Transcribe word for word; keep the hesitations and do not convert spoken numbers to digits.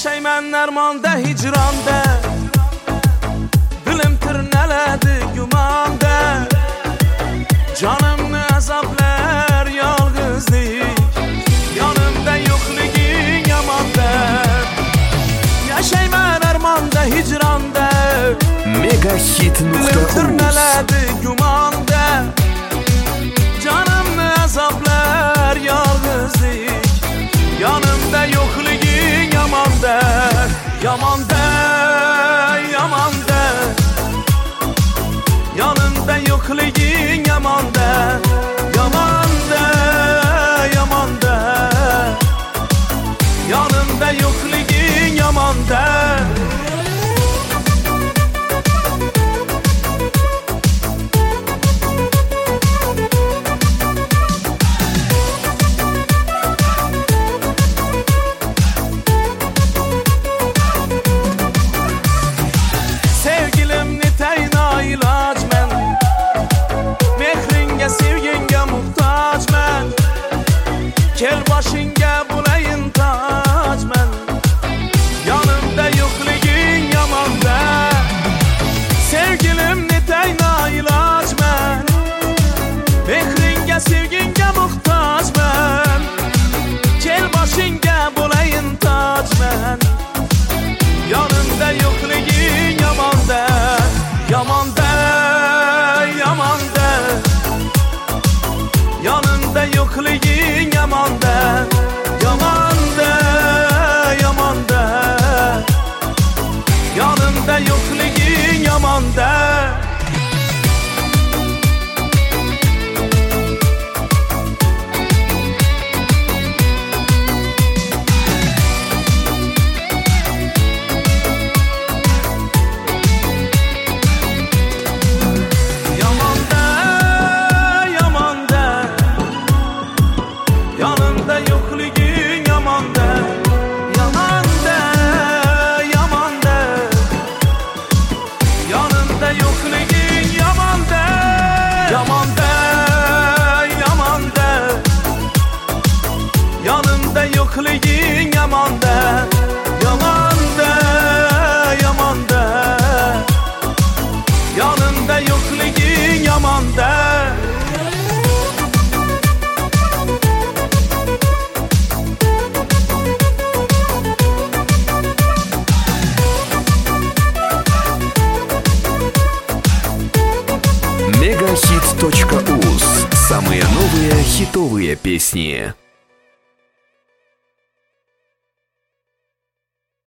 Yaşayman armonda hicronda, dilim tirnaladi gumonda. Jonimni azoblar yolg'izlik, yonimda yo'qliging yomonda. Yaşayman armonda hicronda, Megahit nuqta uz. tirnaladi gumonda. Jonimni azoblar yolg'izlik, yonimda yo'qliging yomonda. Yomonda, yomonda, yonimda yo'qliging yomonda. Yomonda, yomonda, yonimda yo'qliging yomonda. Sevgilimni tayna ilojman, mehringa sevginga muhtojman. Kel boshingga bo'layin tojman, yonimda yo'qliging yomonda. Sevgilimni tayna ilojman, mehringa sevginga muhtojman. Kel boshingga bo'layin tojman, yonimda yo'qliging yomonda. Yomonda, yomonda, yonimda yo'qliging yomonda. Yomonda, yomonda, yonimda yo'qliging yomonda. Yonimda yo'qliging yomonda. Yomonda, yomonda, yonimda yo'qliging yomonda. Yomonda, yomonda, yonimda yo'qliging yomonda. Yomonda, yomonda, yonimda yo'qliging yomonda. Megahit точка уз. Самые новые хитовые песни.